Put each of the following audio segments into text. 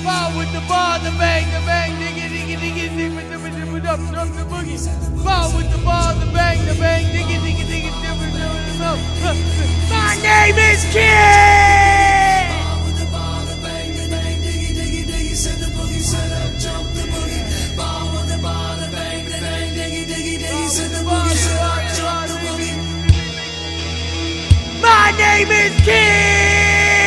Ball with the ball, the bang, diggy, diggy, diggy, diggy, diggy, up, jump the boogie. Ball with the ball, the bang, diggy, diggy, diggy, diggy, my name is Kid! Ball with the ball, the bang, diggy, diggy, diggy, set the boogie, set up, jump the boogie. Ball with the ball, the bang, diggy, diggy, diggy, set the boogie, set up, jump the boogie. My name is Kid!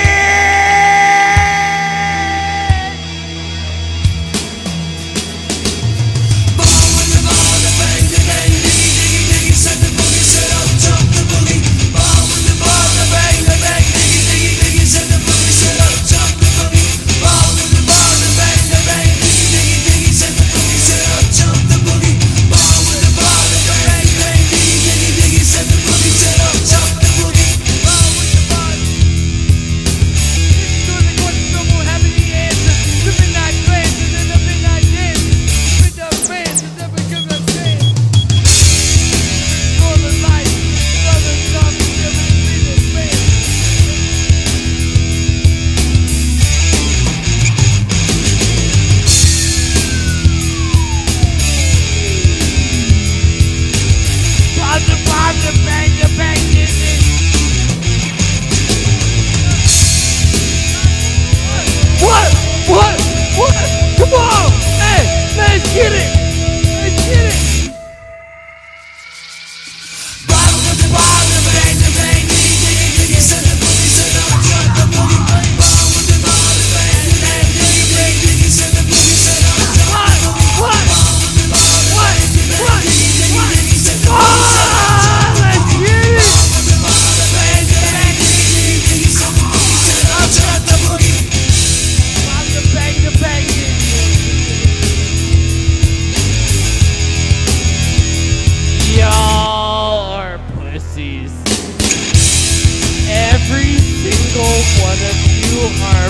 Every single one of you are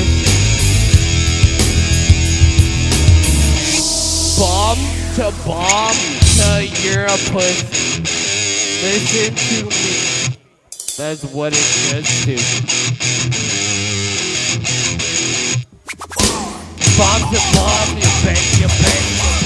pussies. Bomb to bomb to you're a pussy. Listen to me. That's what it does to. Bomb to bomb, you bang, you bang.